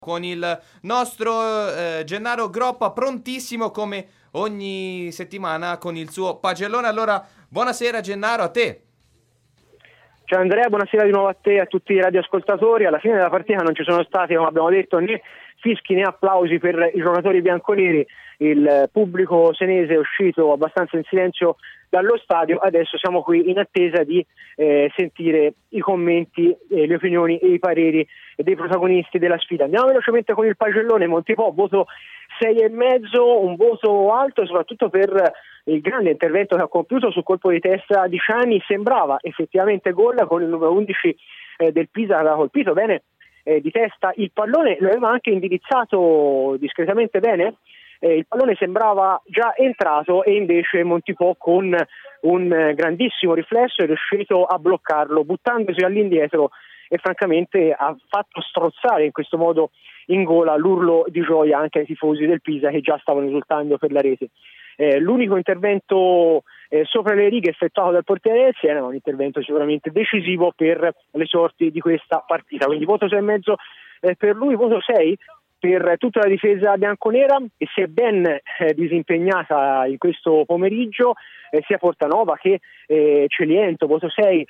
Con il nostro Gennaro Groppa prontissimo come ogni settimana con il suo pagellone. Allora, buonasera Gennaro, a te. Ciao Andrea, buonasera di nuovo a te e a tutti i radioascoltatori. Alla fine della partita non ci sono stati, come abbiamo detto, né fischi né applausi per i giocatori bianconeri. Il pubblico senese è uscito abbastanza in silenzio dallo stadio. Adesso siamo qui in attesa di sentire i commenti, le opinioni e i pareri dei protagonisti della sfida. Andiamo velocemente con il pagellone. Montipò, voto 6,5, un voto alto soprattutto per il grande intervento che ha compiuto sul colpo di testa di Ciani. Sembrava effettivamente gol, con il numero 11 del Pisa che aveva colpito bene di testa il pallone, lo aveva anche indirizzato discretamente bene. Il pallone sembrava già entrato e invece Montipò con un grandissimo riflesso è riuscito a bloccarlo buttandosi all'indietro e francamente ha fatto strozzare in questo modo in gola l'urlo di gioia anche ai tifosi del Pisa che già stavano esultando per la rete. L'unico intervento sopra le righe effettuato dal portiere del Siena, un intervento sicuramente decisivo per le sorti di questa partita, quindi voto 6,5 per lui, voto 6 per tutta la difesa bianconera che si è ben disimpegnata in questo pomeriggio, sia Portanova che Celiento. Voto 6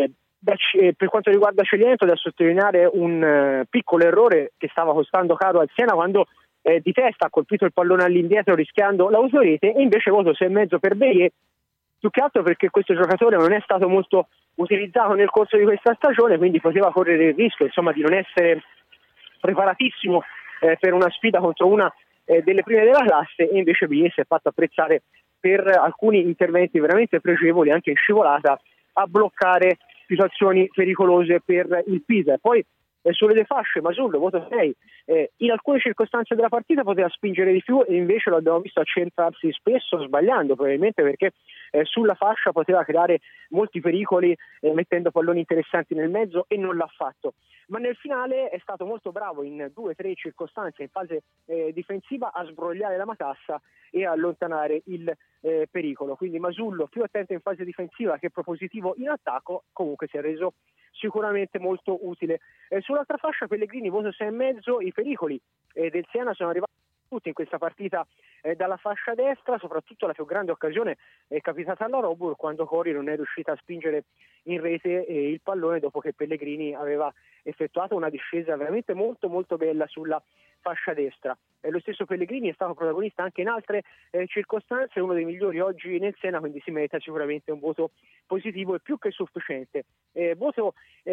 per quanto riguarda Celiento, da sottolineare un piccolo errore che stava costando caro al Siena quando di testa ha colpito il pallone all'indietro rischiando l'autorete, e invece voto 6,5 per Berie, più che altro perché questo giocatore non è stato molto utilizzato nel corso di questa stagione, quindi poteva correre il rischio insomma di non essere preparatissimo per una sfida contro una delle prime della classe, e invece Berie si è fatto apprezzare per alcuni interventi veramente pregevoli anche in scivolata a bloccare situazioni pericolose per il Pisa. E poi sulle due fasce Masullo, voto 6, in alcune circostanze della partita poteva spingere di più e invece lo abbiamo visto accentrarsi spesso sbagliando, probabilmente perché sulla fascia poteva creare molti pericoli mettendo palloni interessanti nel mezzo, e non l'ha fatto. Ma nel finale è stato molto bravo in 2-3 circostanze in fase difensiva a sbrogliare la matassa e a allontanare il pericolo. Quindi Masullo più attento in fase difensiva che propositivo in attacco, comunque si è reso sicuramente molto utile. Sull'altra fascia Pellegrini, voto 6,5, i pericoli del Siena sono arrivati tutti in questa partita dalla fascia destra, soprattutto la più grande occasione è capitata alla Robur quando Cori non è riuscita a spingere in rete il pallone dopo che Pellegrini aveva effettuato una discesa veramente molto molto bella sulla fascia destra. Lo stesso Pellegrini è stato protagonista anche in altre circostanze, uno dei migliori oggi nel Siena, quindi si merita sicuramente un voto positivo e più che sufficiente. Voto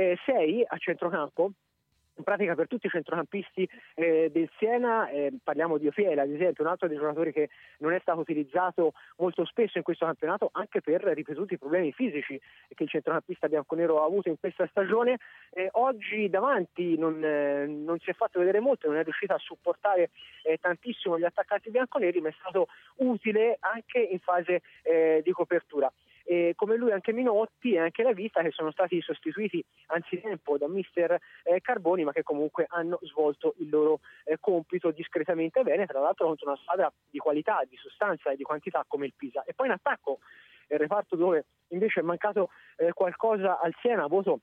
6 a centrocampo, in pratica per tutti i centrocampisti del Siena. Parliamo di Ofiela ad esempio, un altro dei giocatori che non è stato utilizzato molto spesso in questo campionato anche per ripetuti problemi fisici che il centrocampista bianconero ha avuto in questa stagione. Oggi davanti non si è fatto vedere molto, non è riuscito a supportare tantissimo gli attaccanti bianconeri, ma è stato utile anche in fase di copertura. Come lui anche Minotti e anche La Vita, che sono stati sostituiti anzitempo da mister Carboni, ma che comunque hanno svolto il loro compito discretamente bene, tra l'altro contro una squadra di qualità, di sostanza e di quantità come il Pisa. E poi in attacco il reparto dove invece è mancato qualcosa al Siena, voto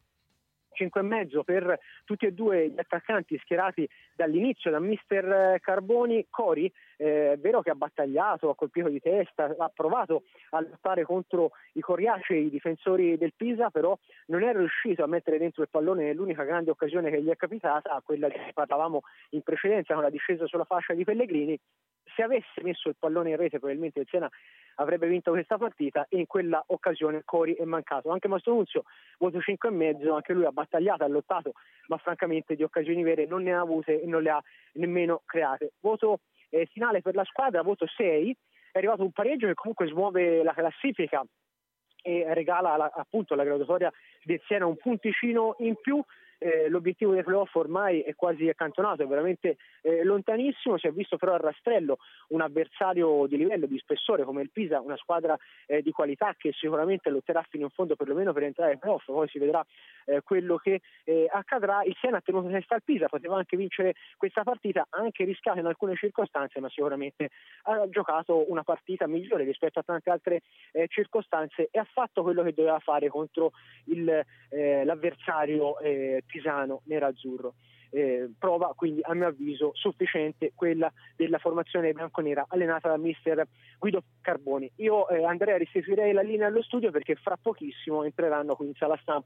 5,5 per tutti e due gli attaccanti schierati dall'inizio da mister Carboni. Cori è vero che ha battagliato, ha colpito di testa, ha provato a lottare contro i coriacei difensori del Pisa, però non è riuscito a mettere dentro il pallone nell'unica grande occasione che gli è capitata, quella di cui parlavamo in precedenza con la discesa sulla fascia di Pellegrini. Se avesse messo il pallone in rete probabilmente il Siena avrebbe vinto questa partita, e in quella occasione Cori è mancato. Anche Mastonuzio, voto 5,5, anche lui ha battagliato, ha lottato, ma francamente di occasioni vere non ne ha avute e non le ha nemmeno create. Voto finale per la squadra, voto 6, è arrivato un pareggio che comunque smuove la classifica e regala appunto alla graduatoria del Siena un punticino in più. L'obiettivo dei playoff ormai è quasi accantonato, è veramente lontanissimo. Si è visto però a rastrello un avversario di livello, di spessore come il Pisa, una squadra di qualità che sicuramente lotterà fino in fondo perlomeno per entrare ai playoff, poi si vedrà quello che accadrà. Il Siena ha tenuto testa al Pisa, poteva anche vincere questa partita, anche rischiato in alcune circostanze, ma sicuramente ha giocato una partita migliore rispetto a tante altre circostanze e ha fatto quello che doveva fare contro l'avversario pisano nerazzurro. prova quindi a mio avviso sufficiente quella della formazione bianconera allenata da mister Guido Carboni. Io Andrea restituirei la linea allo studio perché fra pochissimo entreranno qui in sala stampa